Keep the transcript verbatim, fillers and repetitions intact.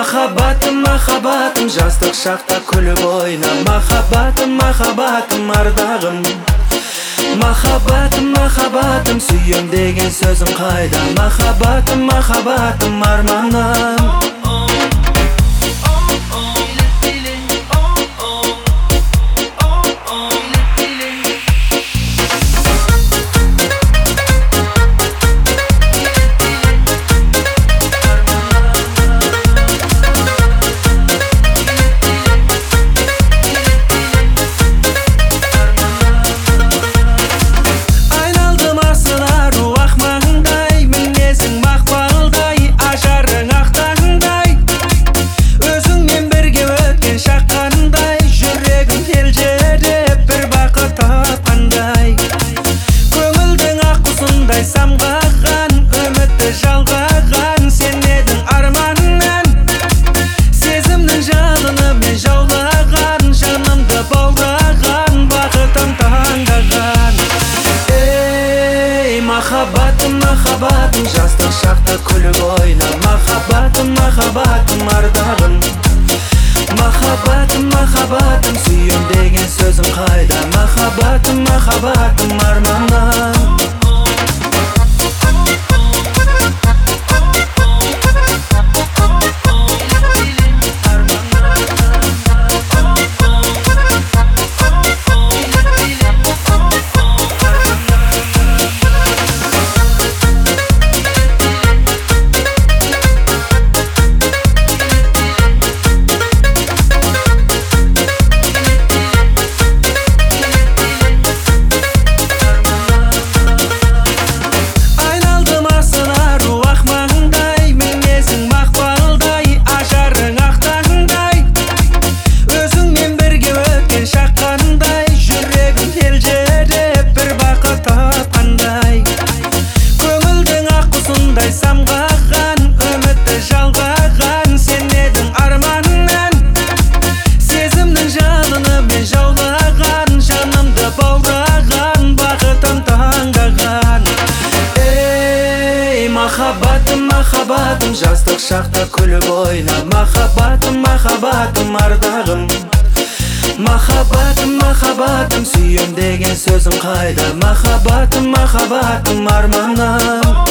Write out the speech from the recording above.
Махаббатым, махаббатым, жастық шақта күліп ойна. Махаббатым, махаббатым, ардағым. Махаббатым, махаббатым, сүйем деген сөзім қайда. Махаббатым, махаббатым, арманым. Самғаған, үмітті жалғаған, сен едің арманнан. Сезімнің жалыны мен жаулаған, жанымды баураған, бақытым таңдаған. Ей, махаббатым, махаббатым, жастық шақта күліп ойна. Махаббатым, махаббатым, ардағым. Махаббатым, махаббатым, сүйем деген сөзім қайда. Махаббатым, махаббатым, арманым. Самғаған, үмітті жалғаған, сен едің арманнан. Сезімнің жалыны мен жаулаған, жанымды баураған, бақытым таңдаған. Ей, махаббатым, махаббатым, жастық шақта күліп ойна. Махаббатым, махаббатым, ардағым. Махаббатым, махаббатым, сүйем деген сөзім қайда. Махаббатым, махаббатым, арманым.